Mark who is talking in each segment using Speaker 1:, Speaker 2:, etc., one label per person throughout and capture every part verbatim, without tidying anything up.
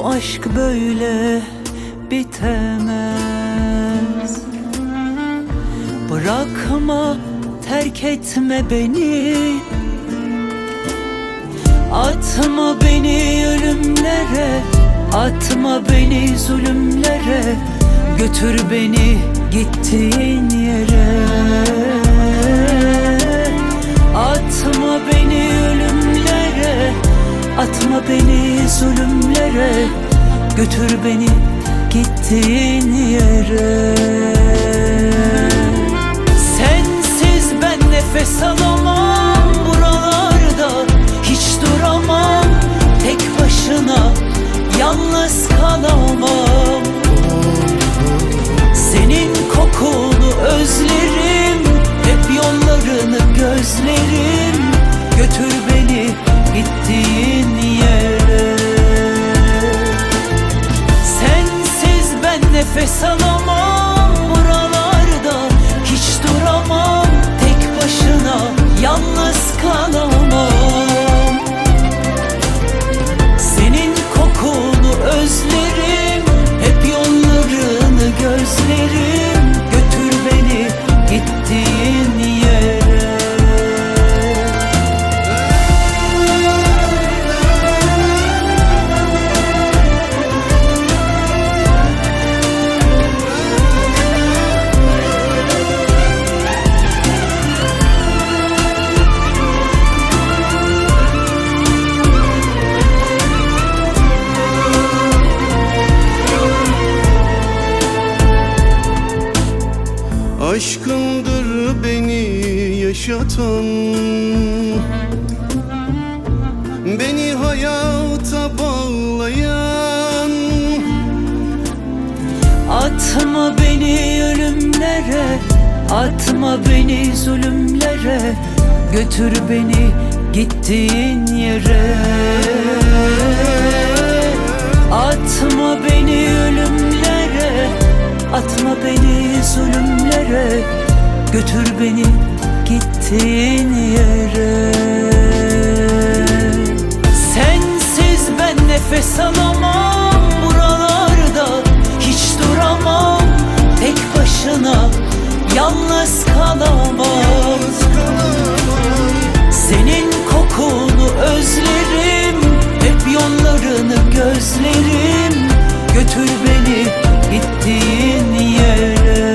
Speaker 1: Bu aşk böyle bitemez. Bırakma, terk etme beni. Atma beni ölümlere, atma beni zulümlere. Götür beni gittiğin yere. Atma beni ölümlere, atma beni zulümlere. Götür beni gittiğin yere. Sensiz ben nefes alamam buralarda, hiç duramam. Tek başına yalnız kalamam. Senin kokunu özlerim, hep yollarını gözlerim. Götür beni gittiğin yere. Sensiz ben nefes alamam buralarda, hiç duramam. Tek başına yalnız kalamam. Senin kokunu özlerim, hep yollarını gözlerim. Götür beni gittiğin yere.
Speaker 2: Aşkındır beni yaşatan, beni hayata bağlayan.
Speaker 1: Atma beni ölümlere, atma beni zulümlere. Götür beni gittiğin yere. Atma beni ölümlere, atma beni zulümlere. Götür beni gittiğin yere. Sensiz ben nefes alamam buralarda, hiç duramam. Tek başına yalnız kalamam. Senin kokunu özlerim, hep yollarını gözlerim. Götür beni gittiğin yere.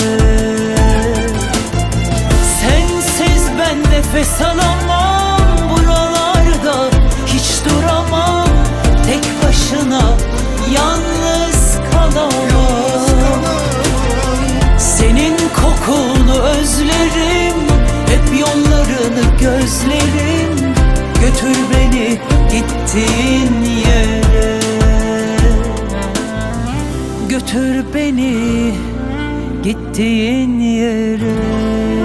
Speaker 1: Sensiz ben nefes alamam buralarda, hiç duramam. Tek başına yalnız kalamam. Senin kokunu özlerim, hep yollarını gözlerim. Götür beni gittiğin yere. Götür beni gittiğin yere.